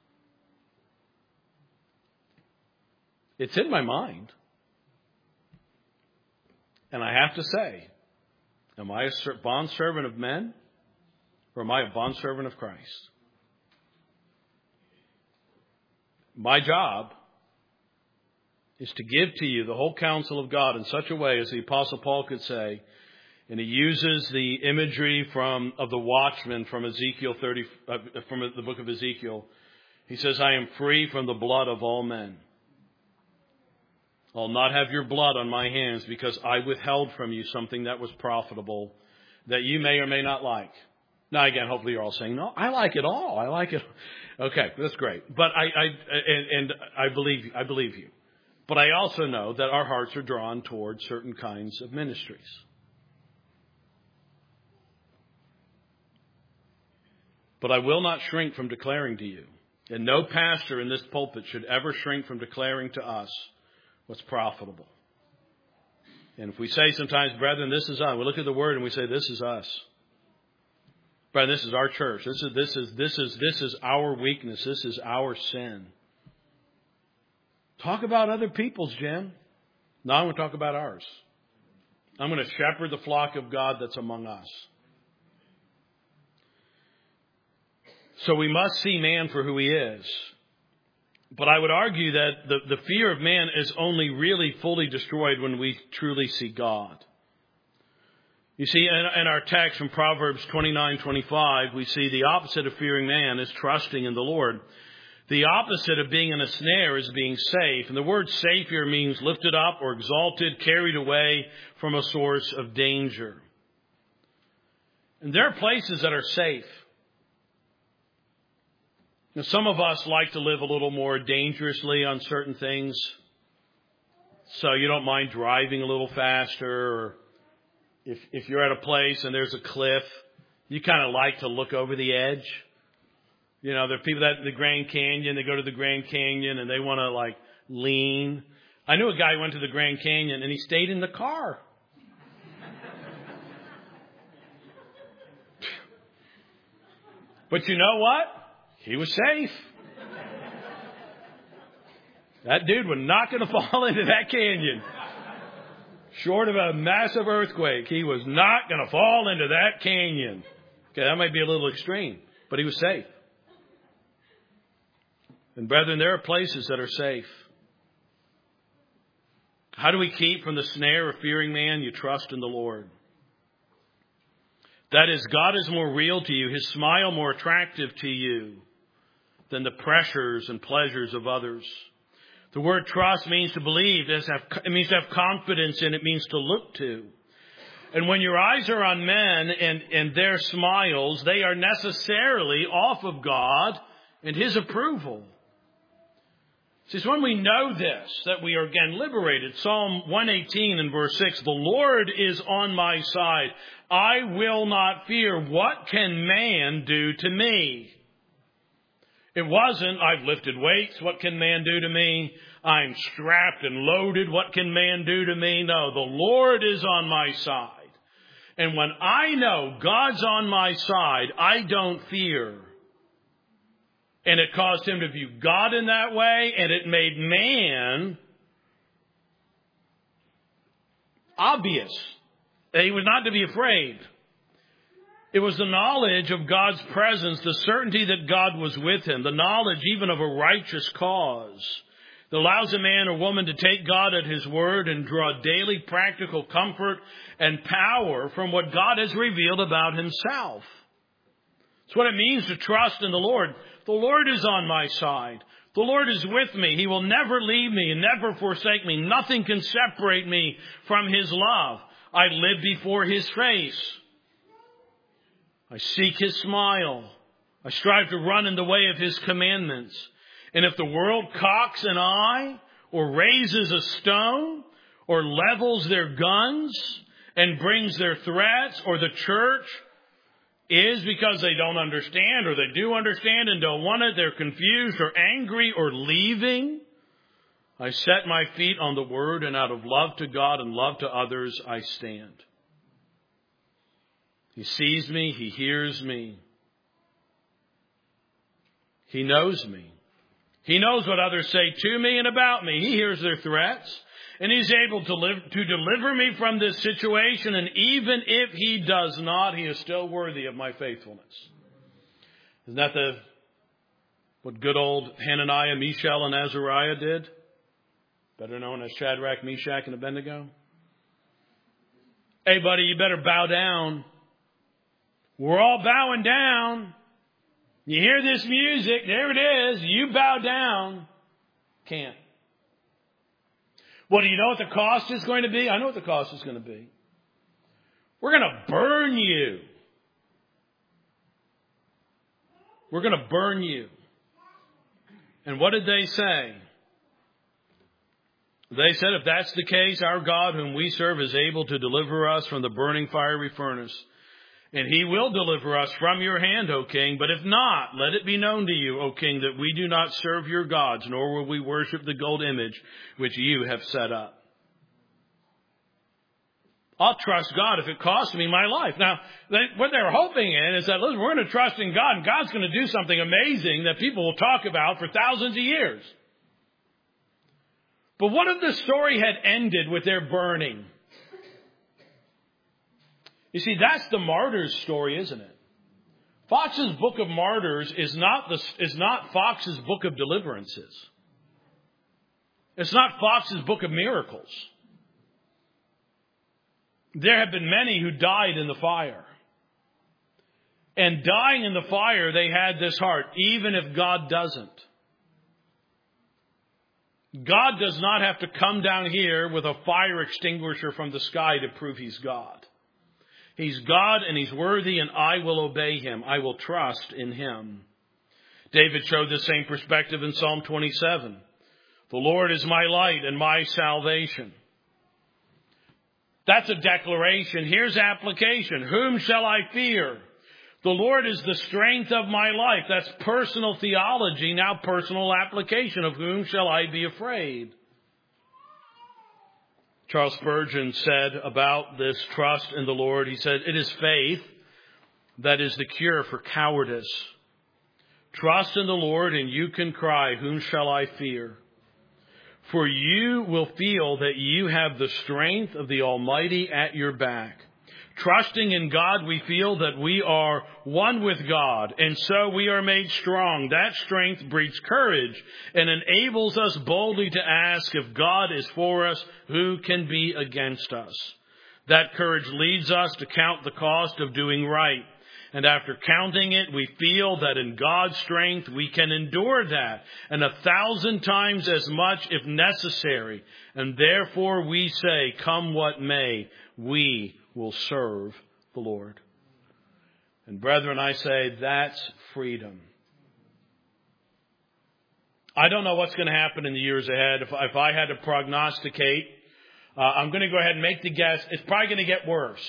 It's in my mind. And I have to say, am I a bondservant of men or am I a bondservant of Christ? My job is to give to you the whole counsel of God in such a way, as the Apostle Paul could say, and he uses the imagery of the watchman from Ezekiel 30, from the book of Ezekiel. He says, I am free from the blood of all men. I'll not have your blood on my hands, because I withheld from you something that was profitable that you may or may not like. Now, again, hopefully you're all saying, no, I like it all. I like it. Okay, that's great. But I believe you. But I also know that our hearts are drawn towards certain kinds of ministries. But I will not shrink from declaring to you. And no pastor in this pulpit should ever shrink from declaring to us what's profitable. And if we say sometimes, brethren, this is us, we look at the word and we say, this is us. Brethren, this is our church. This is our weakness. This is our sin. Talk about other people's, Jim. No, I'm going to talk about ours. I'm going to shepherd the flock of God that's among us. So we must see man for who he is. But I would argue that the fear of man is only really fully destroyed when we truly see God. You see, in our text from Proverbs 29:25, we see the opposite of fearing man is trusting in the Lord. The opposite of being in a snare is being safe. And the word safe here means lifted up or exalted, carried away from a source of danger. And there are places that are safe. Now, some of us like to live a little more dangerously on certain things. So you don't mind driving a little faster, or if you're at a place and there's a cliff, you kind of like to look over the edge. You know, there are people that in the Grand Canyon, they go to the Grand Canyon and they want to like lean. I knew a guy who went to the Grand Canyon and he stayed in the car. But you know what? He was safe. That dude was not going to fall into that canyon. Short of a massive earthquake, he was not going to fall into that canyon. Okay, that might be a little extreme, but he was safe. And brethren, there are places that are safe. How do we keep from the snare of fearing man? You trust in the Lord. That is, God is more real to you, His smile more attractive to you than the pressures and pleasures of others. The word trust means to believe. It means to have confidence in. It means to look to. And when your eyes are on men and their smiles, they are necessarily off of God and His approval. See, it's when we know this that we are again liberated. Psalm 118 and verse 6, the Lord is on my side. I will not fear. What can man do to me? It wasn't, I've lifted weights. What can man do to me? I'm strapped and loaded. What can man do to me? No, the Lord is on my side. And when I know God's on my side, I don't fear. And it caused him to view God in that way, and it made man obvious that he was not to be afraid. It was the knowledge of God's presence, the certainty that God was with him, the knowledge even of a righteous cause that allows a man or woman to take God at His word and draw daily practical comfort and power from what God has revealed about Himself. It's what it means to trust in the Lord. The Lord is on my side. The Lord is with me. He will never leave me and never forsake me. Nothing can separate me from His love. I live before His face. I seek His smile. I strive to run in the way of His commandments. And if the world cocks an eye or raises a stone or levels their guns and brings their threats, or the church is because they don't understand, or they do understand and don't want it, they're confused or angry or leaving, I set my feet on the word, and out of love to God and love to others, I stand. He sees me. He hears me. He knows me. He knows what others say to me and about me. He hears their threats. And He's able to deliver me from this situation. And even if He does not, He is still worthy of my faithfulness. Isn't that what good old Hananiah, Mishael, and Azariah did? Better known as Shadrach, Meshach, and Abednego. Hey, buddy, you better bow down. We're all bowing down. You hear this music, there it is. You bow down. Can't. Well, do you know what the cost is going to be? I know what the cost is going to be. We're going to burn you. We're going to burn you. And what did they say? They said, if that's the case, our God whom we serve is able to deliver us from the burning fiery furnace. And he will deliver us from your hand, O king. But if not, let it be known to you, O king, that we do not serve your gods, nor will we worship the gold image which you have set up. I'll trust God if it costs me my life. Now, what they're hoping in is that, listen, we're going to trust in God, and God's going to do something amazing that people will talk about for thousands of years. But what if the story had ended with their burning? You see, that's the martyr's story, isn't it? Fox's Book of Martyrs is not Fox's Book of Deliverances. It's not Fox's Book of Miracles. There have been many who died in the fire. And dying in the fire, they had this heart, even if God doesn't. God does not have to come down here with a fire extinguisher from the sky to prove He's God. He's God and He's worthy, and I will obey Him. I will trust in Him. David showed the same perspective in Psalm 27. The Lord is my light and my salvation. That's a declaration. Here's application. Whom shall I fear? The Lord is the strength of my life. That's personal theology. Now personal application. Of whom shall I be afraid? Charles Spurgeon said about this trust in the Lord, he said, it is faith that is the cure for cowardice. Trust in the Lord and you can cry, whom shall I fear? For you will feel that you have the strength of the Almighty at your back. Trusting in God, we feel that we are one with God, and so we are made strong. That strength breeds courage and enables us boldly to ask, if God is for us, who can be against us? That courage leads us to count the cost of doing right. And after counting it, we feel that in God's strength, we can endure that, and 1,000 times as much if necessary. And therefore we say, come what may, we will serve the Lord. And brethren, I say that's freedom. I don't know what's going to happen in the years ahead. If I had to prognosticate, I'm going to go ahead and make the guess. It's probably going to get worse.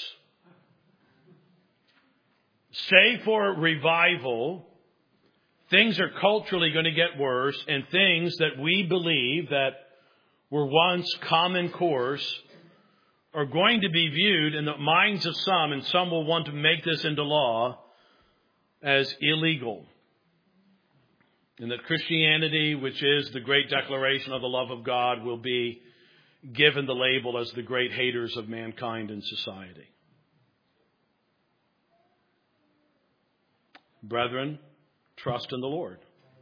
Save for revival, things are culturally going to get worse, and things that we believe that were once common course are going to be viewed in the minds of some, and some will want to make this into law, as illegal. And that Christianity, which is the great declaration of the love of God, will be given the label as the great haters of mankind and society. Brethren, trust in the Lord.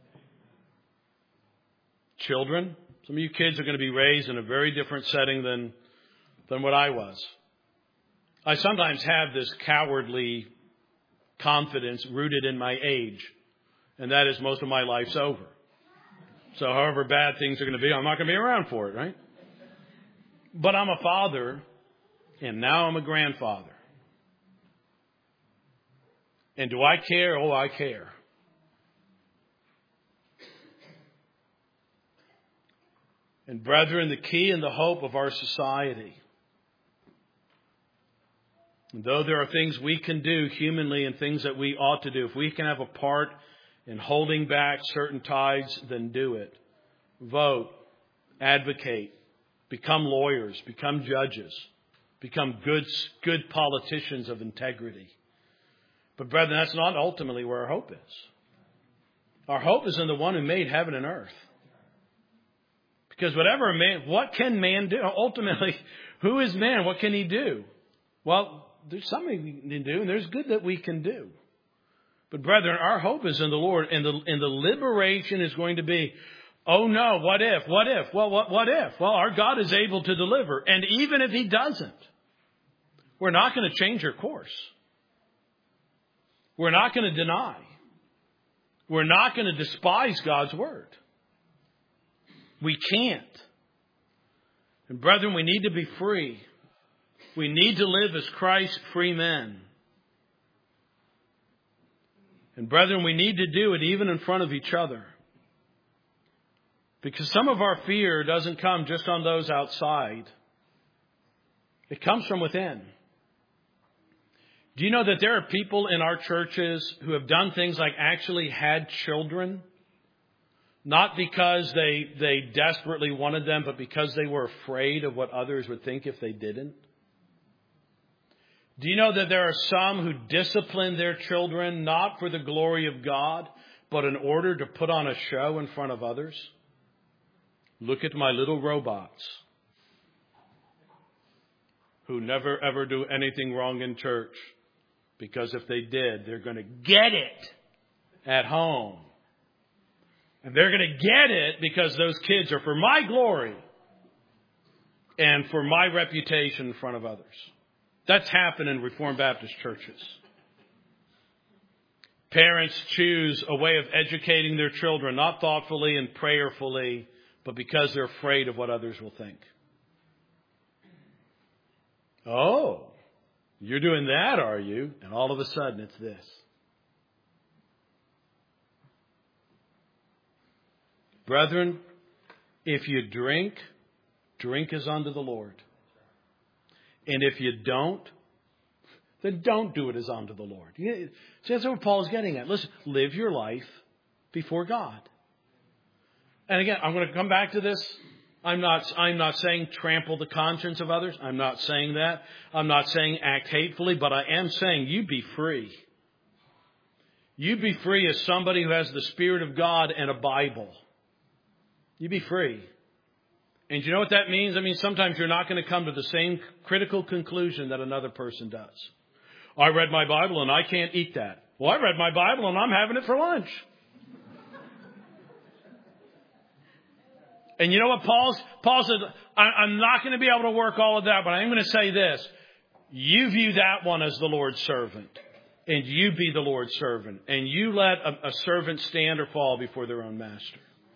Children, some of you kids are going to be raised in a very different setting than what I was. I sometimes have this cowardly confidence rooted in my age, and that is most of my life's over. So however bad things are going to be, I'm not going to be around for it, right? But I'm a father, and now I'm a grandfather. And do I care? Oh, I care. And brethren, the key and the hope of our society, and though there are things we can do humanly and things that we ought to do, if we can have a part in holding back certain tides, then do it. Vote, advocate, become lawyers, become judges, become good politicians of integrity. But brethren, that's not ultimately where our hope is. Our hope is in the one who made heaven and earth. Because what can man do? Ultimately, who is man? What can he do? Well, there's something we can do, and there's good that we can do. But brethren, our hope is in the Lord, and the liberation is going to be, oh no, what if? What if? Well, what if? Well, our God is able to deliver. And even if He doesn't, we're not going to change our course. We're not going to deny. We're not going to despise God's word. We can't. And brethren, we need to be free. We need to live as Christ's free men. And brethren, we need to do it even in front of each other. Because some of our fear doesn't come just on those outside. It comes from within. Do you know that there are people in our churches who have done things like actually had children? Not because they desperately wanted them, but because they were afraid of what others would think if they didn't? Do you know that there are some who discipline their children not for the glory of God, but in order to put on a show in front of others? Look at my little robots who never ever do anything wrong in church, because if they did, they're going to get it at home. And they're going to get it because those kids are for my glory and for my reputation in front of others. That's happened in Reformed Baptist churches. Parents choose a way of educating their children, not thoughtfully and prayerfully, but because they're afraid of what others will think. Oh, you're doing that, are you? And all of a sudden it's this. Brethren, if you drink, drink as unto the Lord. And if you don't, then don't do it as unto the Lord. See, that's what Paul is getting at. Listen, live your life before God. And again, I'm going to come back to this. I'm not saying trample the conscience of others. I'm not saying that. I'm not saying act hatefully, but I am saying you be free. You be free as somebody who has the Spirit of God and a Bible. You be free. And you know what that means? I mean, sometimes you're not going to come to the same critical conclusion that another person does. I read my Bible and I can't eat that. Well, I read my Bible and I'm having it for lunch. And you know what Paul said? I'm not going to be able to work all of that, but I'm going to say this. You view that one as the Lord's servant. And you be the Lord's servant. And you let a servant stand or fall before their own master.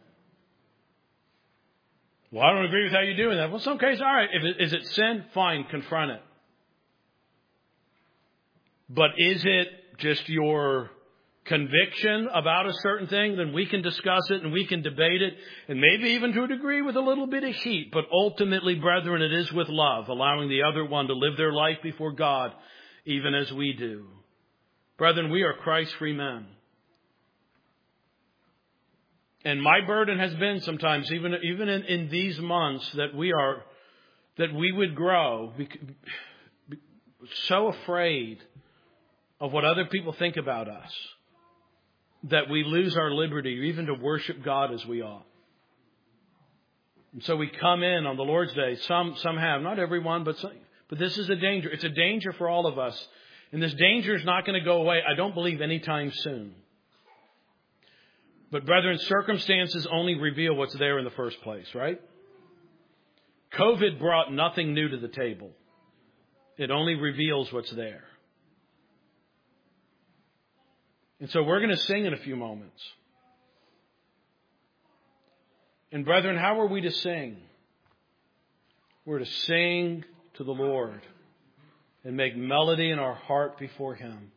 Well, I don't agree with how you're doing that. Well, in some cases, all right. Is it sin? Fine, confront it. But is it just your conviction about a certain thing? Then we can discuss it and we can debate it, and maybe even to a degree with a little bit of heat. But ultimately, brethren, it is with love, allowing the other one to live their life before God, even as we do. Brethren, we are Christ-free men. And my burden has been sometimes, even in these months, that we would grow so afraid of what other people think about us that we lose our liberty even to worship God as we ought. And so we come in on the Lord's Day. Some have, not everyone, but this is a danger. It's a danger for all of us. And this danger is not going to go away, I don't believe, anytime soon. But brethren, circumstances only reveal what's there in the first place, right? COVID brought nothing new to the table. It only reveals what's there. And so we're going to sing in a few moments. And brethren, how are we to sing? We're to sing to the Lord and make melody in our heart before Him.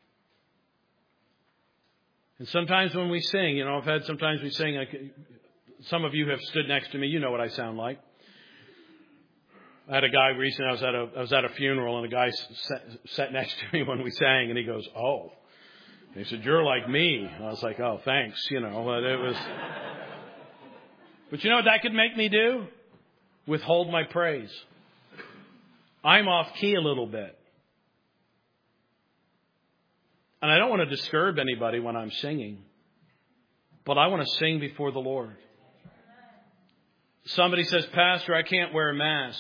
And sometimes when we sing, sometimes we sing, some of you have stood next to me, you know what I sound like. I had a guy recently, I was at a funeral, and a guy sat next to me when we sang, and he goes, "Oh." And he said, "You're like me." I was like, "Oh, thanks." But it was. But you know what that could make me do? Withhold my praise. I'm off key a little bit. And I don't want to disturb anybody when I'm singing, but I want to sing before the Lord. Somebody says, "Pastor, I can't wear a mask."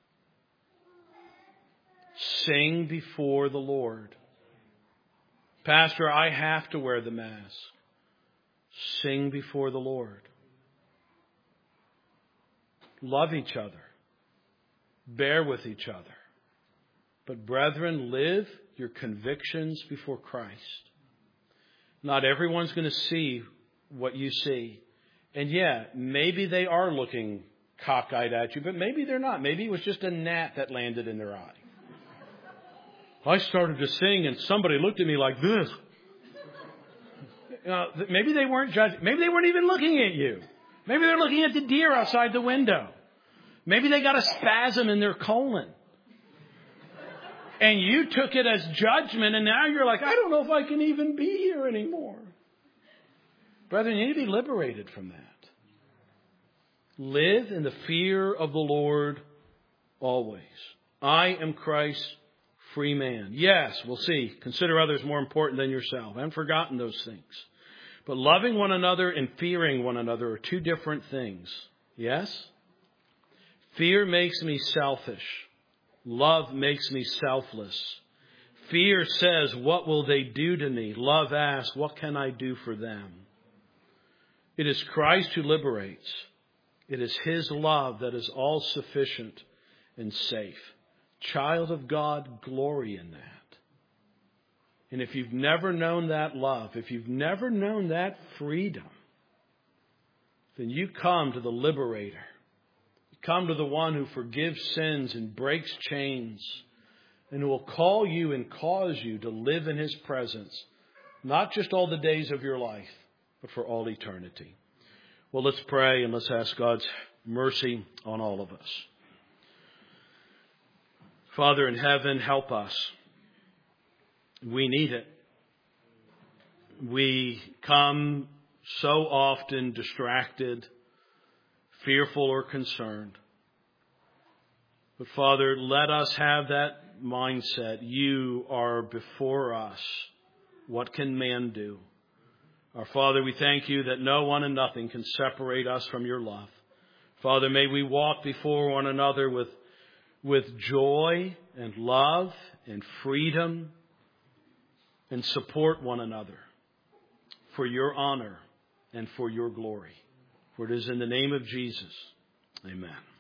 Sing before the Lord. "Pastor, I have to wear the mask." Sing before the Lord. Love each other. Bear with each other. But brethren, live your convictions before Christ. Not everyone's going to see what you see. And yeah, maybe they are looking cockeyed at you, but maybe they're not. Maybe it was just a gnat that landed in their eye. I started to sing and somebody looked at me like this. Maybe they weren't judging. Maybe they weren't even looking at you. Maybe they're looking at the deer outside the window. Maybe they got a spasm in their colon. And you took it as judgment, and now you're like, I don't know if I can even be here anymore. Brethren, you need to be liberated from that. Live in the fear of the Lord always. I am Christ's free man. Yes, we'll see. Consider others more important than yourself. I haven't forgotten those things. But loving one another and fearing one another are two different things. Yes? Fear makes me selfish. Love makes me selfless. Fear says, what will they do to me? Love asks, what can I do for them? It is Christ who liberates. It is His love that is all sufficient and safe. Child of God, glory in that. And if you've never known that love, if you've never known that freedom, then you come to the liberator. You come to the one who forgives sins and breaks chains, and who will call you and cause you to live in His presence, not just all the days of your life, but for all eternity. Well, let's pray and let's ask God's mercy on all of us. Father in heaven, help us. We need it. We come so often distracted, fearful, or concerned. But Father, let us have that mindset. You are before us. What can man do? Our Father, we thank you that no one and nothing can separate us from your love. Father, may we walk before one another with joy and love and freedom and support one another for your honor and for your glory. For it is in the name of Jesus. Amen.